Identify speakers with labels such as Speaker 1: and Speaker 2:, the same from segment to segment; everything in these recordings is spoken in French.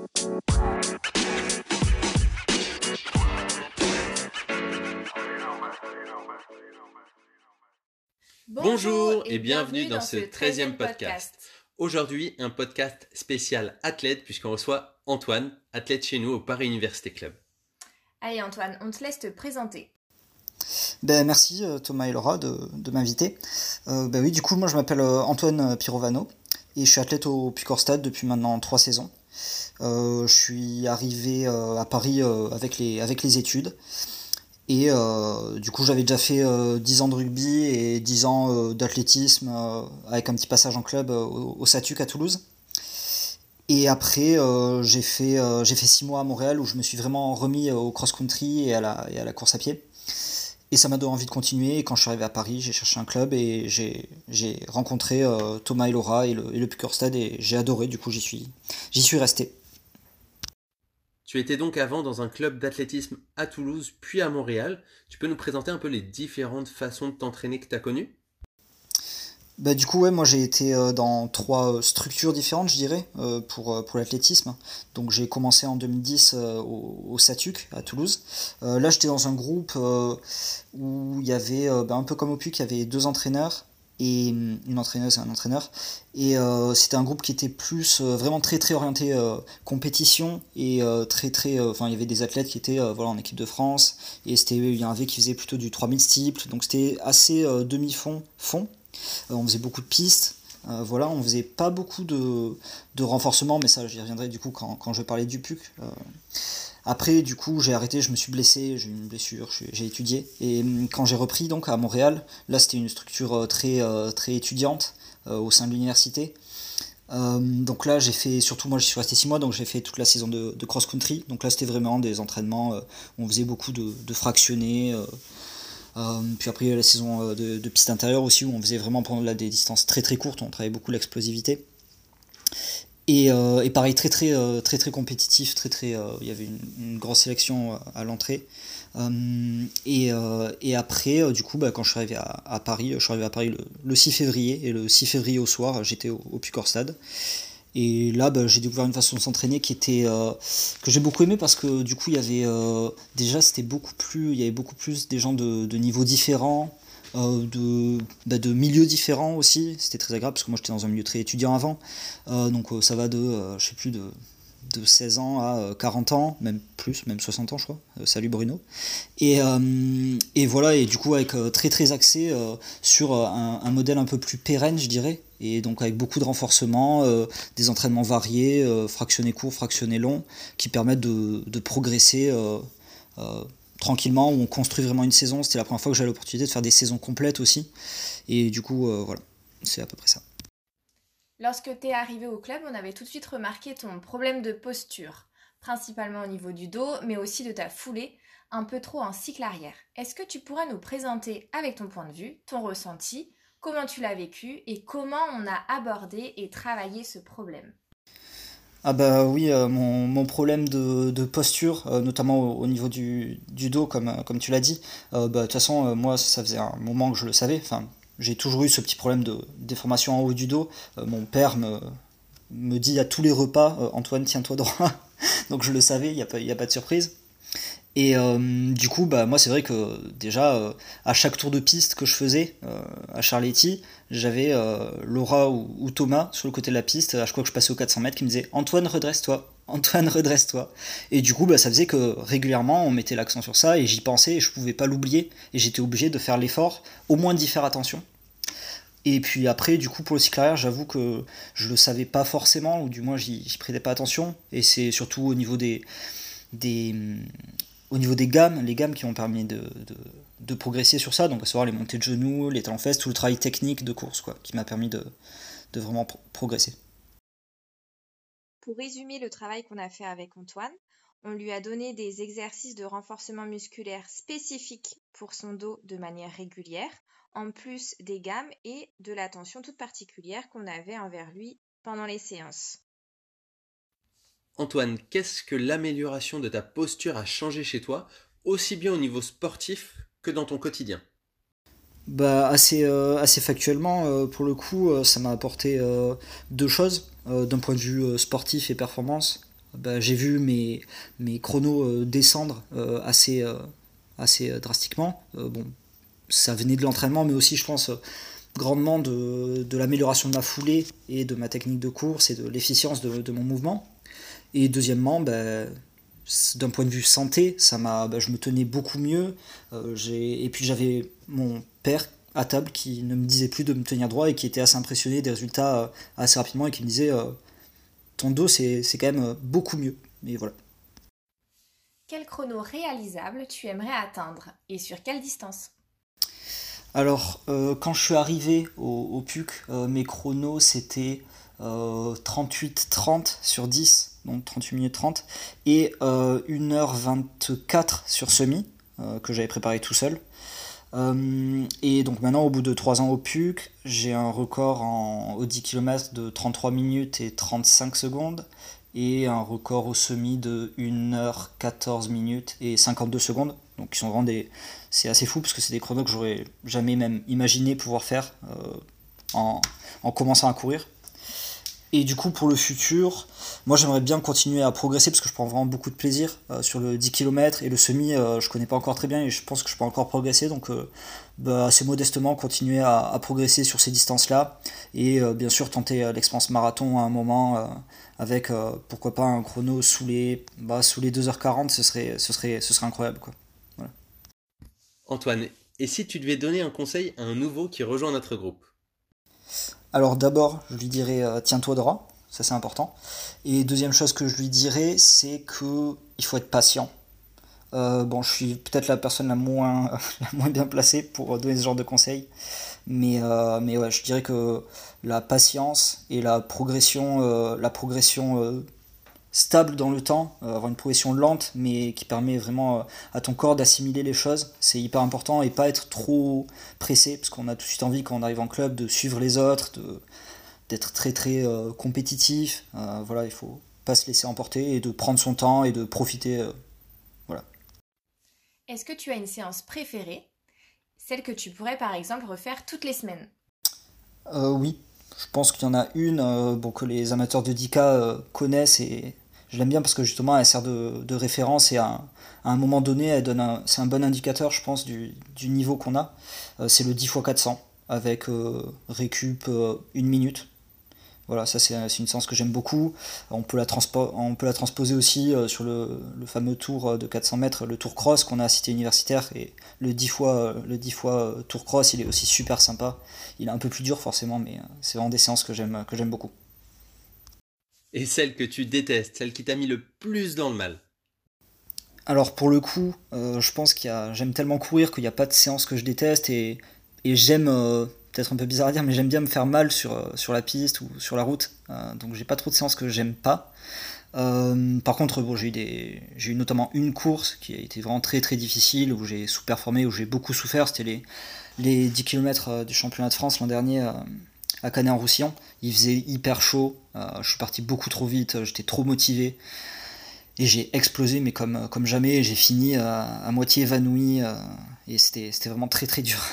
Speaker 1: Bonjour et bienvenue dans ce 13e podcast. Aujourd'hui, un podcast spécial athlète puisqu'on reçoit Antoine, athlète chez nous au Paris Université Club.
Speaker 2: Allez Antoine, on te laisse te présenter.
Speaker 3: Merci Thomas et Laura de m'inviter. Oui, du coup, moi je m'appelle Antoine Pirovano et je suis athlète au Puy-Corstade depuis maintenant 3 saisons. Je suis arrivé à Paris avec les études. Et du coup j'avais déjà fait 10 ans de rugby et 10 ans d'athlétisme avec un petit passage en club au SATUC à Toulouse. Et après j'ai fait 6 mois à Montréal où je me suis vraiment remis au cross-country et à la course à pied. Et ça m'a donné envie de continuer, et quand je suis arrivé à Paris, j'ai cherché un club et j'ai rencontré Thomas et Laura et le Puy-Corstade et j'ai adoré, du coup j'y suis resté.
Speaker 1: Tu étais donc avant dans un club d'athlétisme à Toulouse puis à Montréal. Tu peux nous présenter un peu les différentes façons de t'entraîner que tu as connues ?
Speaker 3: Du coup, ouais, moi j'ai été dans 3 structures différentes, je dirais, pour l'athlétisme. Donc j'ai commencé en 2010 au SATUC à Toulouse. Là j'étais dans un groupe où il y avait, un peu comme au PUC, il y avait 2 entraîneurs et une entraîneuse et un entraîneur. Et c'était un groupe qui était plus vraiment très très orienté compétition et il y avait des athlètes qui étaient en équipe de France et il y en avait qui faisaient plutôt du 3000 steeple, donc c'était assez demi-fond, fond. On faisait beaucoup de pistes, on faisait pas beaucoup de renforcement, mais ça j'y reviendrai du coup quand je vais parler du PUC. Après du coup j'ai arrêté, je me suis blessé, j'ai eu une blessure, j'ai étudié, et quand j'ai repris donc à Montréal, là c'était une structure très étudiante au sein de l'université. Donc là j'ai fait, surtout moi je suis resté 6 mois, donc j'ai fait toute la saison de cross-country, donc là c'était vraiment des entraînements où on faisait beaucoup de fractionnés. Puis après il y a la saison de piste intérieure aussi où on faisait vraiment prendre des distances très très courtes, on travaillait beaucoup l'explosivité et pareil très très compétitif, il y avait une grosse sélection à l'entrée. Et après du coup quand je suis arrivé à Paris, le 6 février, et le 6 février au soir j'étais au Puy-Corstade. Et là, j'ai découvert une façon de s'entraîner qui était que j'ai beaucoup aimé parce que du coup, il y avait déjà il y avait beaucoup plus des gens de niveaux différents, de milieux différents aussi. C'était très agréable parce que moi, j'étais dans un milieu très étudiant avant, donc ça va je sais plus de 16 ans à 40 ans, même plus, même 60 ans je crois, salut Bruno. Et voilà, et du coup avec très axé sur un modèle un peu plus pérenne je dirais, et donc avec beaucoup de renforcement, des entraînements variés, fractionnés courts, fractionnés longs, qui permettent de progresser tranquillement, où on construit vraiment une saison. C'était la première fois que j'avais l'opportunité de faire des saisons complètes aussi, et du coup voilà, c'est à peu près ça.
Speaker 2: Lorsque tu es arrivé au club, on avait tout de suite remarqué ton problème de posture, principalement au niveau du dos, mais aussi de ta foulée, un peu trop en cycle arrière. Est-ce que tu pourrais nous présenter avec ton point de vue, ton ressenti, comment tu l'as vécu et comment on a abordé et travaillé ce problème ?
Speaker 3: Oui, mon problème de posture, notamment au niveau du dos, comme tu l'as dit, de toute façon, moi, ça faisait un moment que je le savais. Enfin, j'ai toujours eu ce petit problème de déformation en haut du dos. Mon père me dit à tous les repas, Antoine, tiens-toi droit. Donc je le savais, il y a pas de surprise. Et du coup, moi c'est vrai que déjà, à chaque tour de piste que je faisais à Charletti, j'avais Laura ou Thomas sur le côté de la piste, à chaque fois que je passais aux 400 mètres, qui me disait Antoine, redresse-toi, Antoine, redresse-toi. Et du coup, ça faisait que régulièrement, on mettait l'accent sur ça, et j'y pensais, et je pouvais pas l'oublier, et j'étais obligé de faire l'effort, au moins d'y faire attention. Et puis après, du coup, pour le cycle arrière, j'avoue que je le savais pas forcément, ou du moins j'y prêtais pas attention, et c'est surtout au niveau des au niveau des gammes, les gammes qui m'ont permis de progresser sur ça, donc à savoir les montées de genoux, les talons fesses, tout le travail technique de course, quoi, qui m'a permis de vraiment progresser.
Speaker 2: Pour résumer le travail qu'on a fait avec Antoine, on lui a donné des exercices de renforcement musculaire spécifiques pour son dos de manière régulière, en plus des gammes et de l'attention toute particulière qu'on avait envers lui pendant les séances.
Speaker 1: Antoine, qu'est-ce que l'amélioration de ta posture a changé chez toi, aussi bien au niveau sportif que dans ton quotidien ?
Speaker 3: Assez factuellement, pour le coup, ça m'a apporté 2 choses, d'un point de vue sportif et performance. bah, j'ai vu mes chronos descendre assez drastiquement. Bon, ça venait de l'entraînement, mais aussi, je pense, grandement de l'amélioration de ma foulée et de ma technique de course et de l'efficience de mon mouvement. Et deuxièmement, bah, d'un point de vue santé, bah, je me tenais beaucoup mieux. Et puis j'avais mon père à table qui ne me disait plus de me tenir droit et qui était assez impressionné des résultats assez rapidement et qui me disait ton dos c'est quand même beaucoup mieux. Et voilà.
Speaker 2: Quel chrono réalisable tu aimerais atteindre et sur quelle distance?
Speaker 3: Alors, quand je suis arrivé au PUC, mes chronos c'était 38-30 sur 10, donc 38 minutes 30, et 1h24 sur semi, que j'avais préparé tout seul. Et donc maintenant, au bout de 3 ans au PUC, j'ai un record au 10 km de 33 minutes et 35 secondes, et un record au semi de 1h14 minutes et 52 secondes. Donc ils sont vraiment c'est assez fou parce que c'est des chronos que j'aurais jamais même imaginé pouvoir faire en commençant à courir. Et du coup, pour le futur, moi j'aimerais bien continuer à progresser parce que je prends vraiment beaucoup de plaisir sur le 10 km et le semi, je connais pas encore très bien et je pense que je peux encore progresser. Donc, bah, assez modestement, continuer à progresser sur ces distances-là et bien sûr tenter l'expérience marathon à un moment avec pourquoi pas un chrono sous les 2h40, ce serait incroyable, quoi. Voilà.
Speaker 1: Antoine, et si tu devais donner un conseil à un nouveau qui rejoint notre groupe?
Speaker 3: Alors d'abord, je lui dirais tiens-toi droit, ça c'est important. Et deuxième chose que je lui dirais, c'est que il faut être patient. Bon, je suis peut-être la personne la moins, la moins bien placée pour donner ce genre de conseils, mais ouais, je dirais que la patience et la progression stable dans le temps, avoir une progression lente, mais qui permet vraiment à ton corps d'assimiler les choses, c'est hyper important et pas être trop pressé, parce qu'on a tout de suite envie quand on arrive en club de suivre les autres, d'être très très compétitif. Voilà, il faut pas se laisser emporter et de prendre son temps et de profiter. Voilà.
Speaker 2: Est-ce que tu as une séance préférée, celle que tu pourrais par exemple refaire toutes les semaines?
Speaker 3: Oui, je pense qu'il y en a une bon, que les amateurs de 10K connaissent et je l'aime bien parce que justement elle sert de référence et à un moment donné c'est un bon indicateur je pense du niveau qu'on a. C'est le 10 x 400 avec récup 1 minute. Voilà, ça c'est une séance que j'aime beaucoup. On peut la transposer aussi sur le fameux tour de 400 mètres, le tour cross qu'on a à Cité Universitaire. Et le 10 fois tour cross, il est aussi super sympa. Il est un peu plus dur forcément, mais c'est vraiment des séances que j'aime beaucoup.
Speaker 1: Et celle que tu détestes, celle qui t'a mis le plus dans le mal?
Speaker 3: Alors pour le coup, je pense j'aime tellement courir qu'il n'y a pas de séance que je déteste et j'aime, peut-être un peu bizarre à dire, mais j'aime bien me faire mal sur la piste ou sur la route. Donc j'ai pas trop de séances que j'aime pas. Par contre, bon, j'ai eu notamment une course qui a été vraiment très très difficile, où j'ai sous-performé, où j'ai beaucoup souffert. C'était les 10 km du championnat de France l'an dernier à Canet-en-Roussillon. Il faisait hyper chaud, je suis parti beaucoup trop vite, j'étais trop motivé. Et j'ai explosé, mais comme jamais, j'ai fini à moitié évanoui, et c'était vraiment très très dur.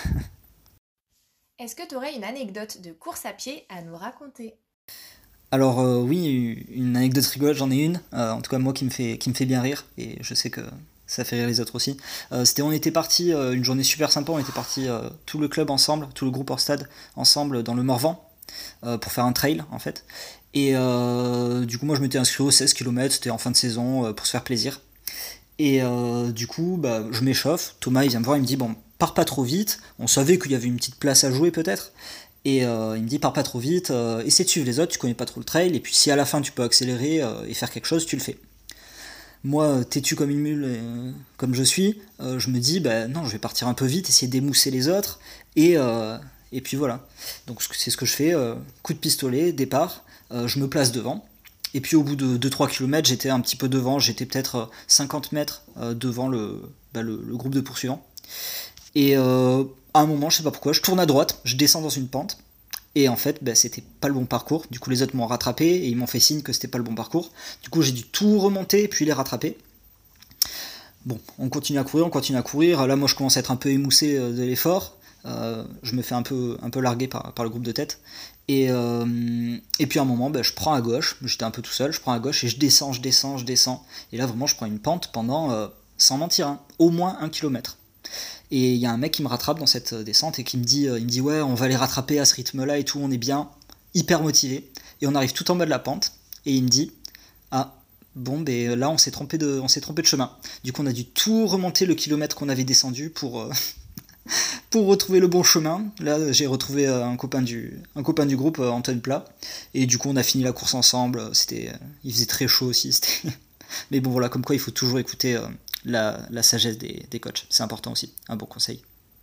Speaker 2: Est-ce que tu aurais une anecdote de course à pied à nous raconter?
Speaker 3: Alors oui, une anecdote rigolote, j'en ai une, en tout cas moi qui me fait bien rire, et je sais que ça fait rire les autres aussi. On était parti une journée super sympa, on était parti tout le club ensemble, tout le groupe hors stade ensemble dans le Morvan, pour faire un trail en fait. Et du coup moi je m'étais inscrit aux 16 km, c'était en fin de saison pour se faire plaisir. Et du coup bah, je m'échauffe, Thomas il vient me voir, il me dit bon pars pas trop vite, on savait qu'il y avait une petite place à jouer peut-être. Et il me dit pars pas trop vite, essaie de suivre les autres, tu connais pas trop le trail, et puis si à la fin tu peux accélérer et faire quelque chose, tu le fais. Moi, têtu comme une mule, comme je suis, je me dis bah non, je vais partir un peu vite, essayer d'émousser les autres, et puis voilà. Donc c'est ce que je fais, coup de pistolet, départ, je me place devant, et puis au bout de 2-3 km, j'étais un petit peu devant, j'étais peut-être 50 mètres devant le groupe de poursuivants. Et à un moment, je sais pas pourquoi, je tourne à droite, je descends dans une pente, et en fait, bah, c'était pas le bon parcours. Du coup, les autres m'ont rattrapé et ils m'ont fait signe que c'était pas le bon parcours. Du coup, j'ai dû tout remonter puis les rattraper. Bon, on continue à courir. Là, moi, je commence à être un peu émoussé de l'effort. je me fais un peu larguer par le groupe de tête. Et puis à un moment, je prends à gauche, j'étais un peu tout seul, je prends à gauche et je descends. Et là vraiment, je prends une pente pendant, sans mentir, au moins 1 kilomètre. Et il y a un mec qui me rattrape dans cette descente et qui me dit, ouais, on va les rattraper à ce rythme-là et tout, on est bien, hyper motivé. Et on arrive tout en bas de la pente et il me dit, ah, bon, là on s'est trompé de chemin. Du coup, on a dû tout remonter le kilomètre qu'on avait descendu pour retrouver le bon chemin. Là, j'ai retrouvé un copain du groupe, Antoine Plat. Et du coup, on a fini la course ensemble. Il faisait très chaud aussi. Mais bon, voilà, comme quoi il faut toujours écouter la sagesse des coachs. C'est important aussi, un bon conseil.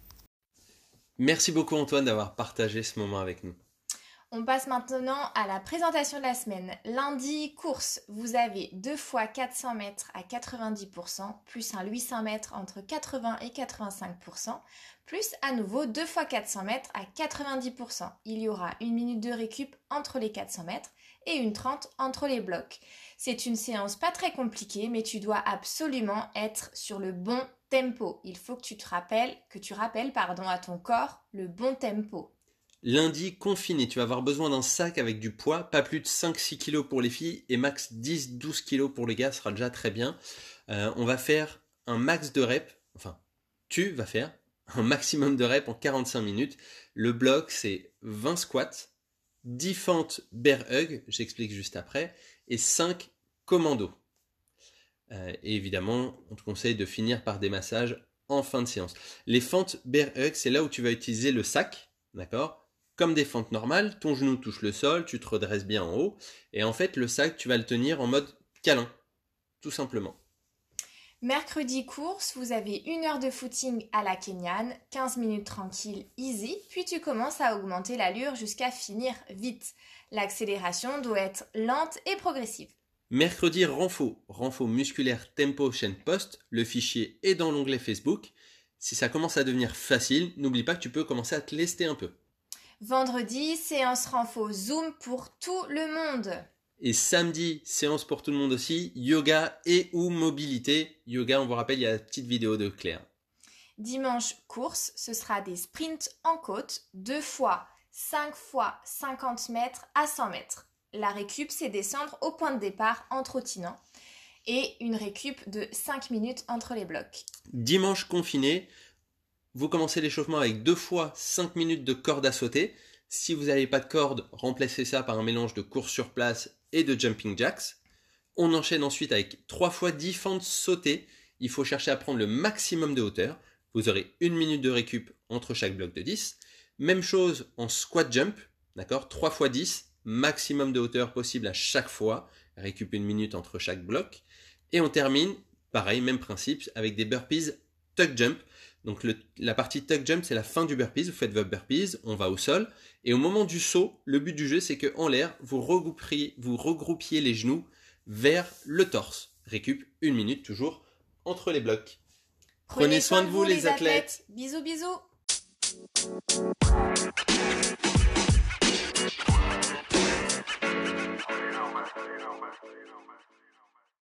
Speaker 1: Merci beaucoup Antoine d'avoir partagé ce moment avec nous.
Speaker 2: On passe maintenant à la présentation de la semaine. Lundi, course, vous avez 2 fois 400 mètres à 90%, plus un 800 mètres entre 80 et 85%, plus à nouveau 2 fois 400 mètres à 90%. Il y aura 1 minute de récup entre les 400 mètres et une 30 entre les blocs. C'est une séance pas très compliquée, mais tu dois absolument être sur le bon tempo. Il faut que tu rappelles à ton corps le bon tempo.
Speaker 1: Lundi, confiné, tu vas avoir besoin d'un sac avec du poids, pas plus de 5-6 kg pour les filles et max 10-12 kg pour les gars, ce sera déjà très bien. On va faire un max de reps, tu vas faire un maximum de reps en 45 minutes. Le bloc, c'est 20 squats, 10 fentes bear hug, j'explique juste après, et 5 commandos. Et évidemment, on te conseille de finir par des massages en fin de séance. Les fentes bear hug, c'est là où tu vas utiliser le sac, d'accord ? Comme des fentes normales, ton genou touche le sol, tu te redresses bien en haut, et en fait le sac, tu vas le tenir en mode câlin, tout simplement.
Speaker 2: Mercredi course, vous avez 1 heure de footing à la Kenyane, 15 minutes tranquille, easy, puis tu commences à augmenter l'allure jusqu'à finir vite. L'accélération doit être lente et progressive.
Speaker 1: Mercredi, renfo musculaire tempo chaîne post, le fichier est dans l'onglet Facebook. Si ça commence à devenir facile, n'oublie pas que tu peux commencer à te lester un peu.
Speaker 2: Vendredi, séance renfo Zoom pour tout le monde.
Speaker 1: Et samedi, séance pour tout le monde aussi, yoga et ou mobilité. Yoga, on vous rappelle, il y a la petite vidéo de Claire.
Speaker 2: Dimanche, course, ce sera des sprints en côte, 2 fois 5 fois 50 mètres à 100 mètres. La récup, c'est descendre au point de départ en trottinant et une récup de 5 minutes entre les blocs.
Speaker 1: Dimanche confiné, vous commencez l'échauffement avec 2 fois 5 minutes de corde à sauter. Si vous n'avez pas de corde, remplacez ça par un mélange de course sur place et de jumping jacks. On enchaîne ensuite avec 3 fois 10 fentes sautées. Il faut chercher à prendre le maximum de hauteur. Vous aurez 1 minute de récup entre chaque bloc de 10. Même chose en squat jump, d'accord ? 3 fois 10, maximum de hauteur possible à chaque fois. Récup 1 minute entre chaque bloc. Et on termine, pareil, même principe, avec des burpees tuck jump. Donc la partie tuck jump, c'est la fin du burpees. Vous faites votre burpees, on va au sol. Et au moment du saut, le but du jeu, c'est qu'en l'air, vous regroupiez les genoux vers le torse. Récup 1 minute toujours entre les blocs.
Speaker 2: Prenez soin de vous les athlètes. Bisous bisous.